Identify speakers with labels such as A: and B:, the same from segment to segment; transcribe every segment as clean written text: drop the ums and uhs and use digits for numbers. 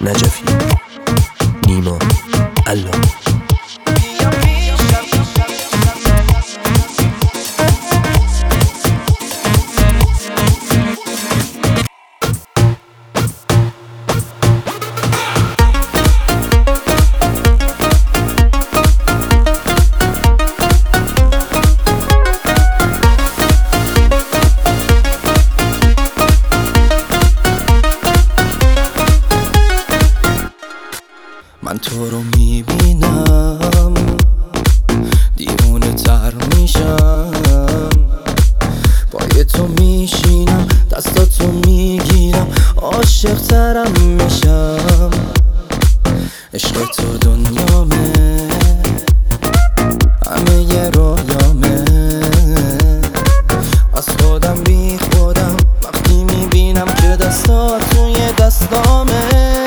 A: نجفی، نیما، الله.
B: من تو رو میبینم دیوونه تر میشم، پای تو میشینم دستاتو میگیرم عاشق ترم میشم. عشق تو دنیامه همه یه رویامه، از خودم بی خودم وقتی میبینم که دستات توی دستامه.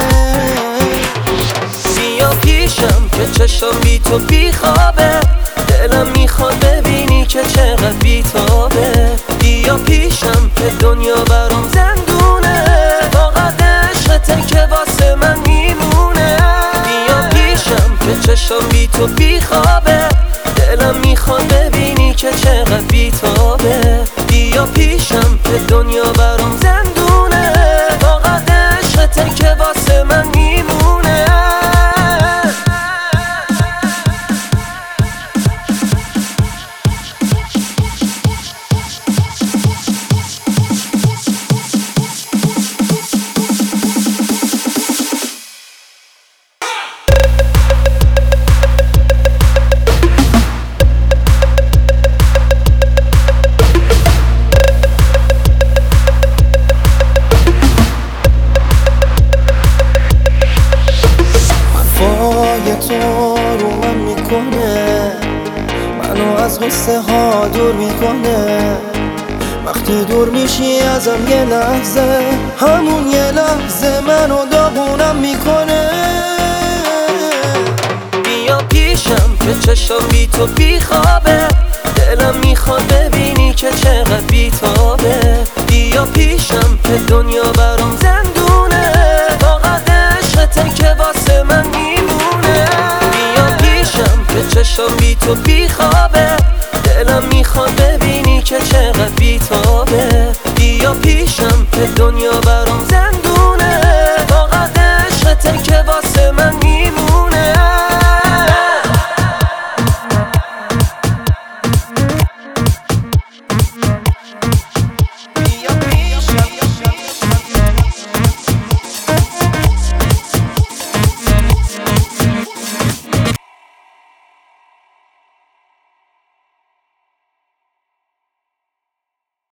B: پیشم که چشم بی تو بی خوابه، دلم میخواد ببینی که چقدر بی تابه. بیا پیشم که دنیا برام زندونه، فقط عشقته که واسه من میمونه. بیا پیشم که چشم بی تو بی خوابه، دلم میخواد ببینی که چقدر بی تابه. بیا پیشم که دنیا برام زندونه، فقط عشقته که واسه من میمونه. تو رو من میکنه، منو از قصه ها دور میکنه. وقتی دور میشی ازم یه لحظه، همون یه لحظه منو داغونم میکنه. بیا پیشم که چشم بی تو بی خوابه، دلم میخواد ببینی که چقدر بی تابه. بیا پیشم که دنیا برام زندونه، فقط عشقته که واسه من میمونه. بیا پیشم که چشم بی تو بی خوابه، دلم میخواد ببینی که چقدر بی تابه.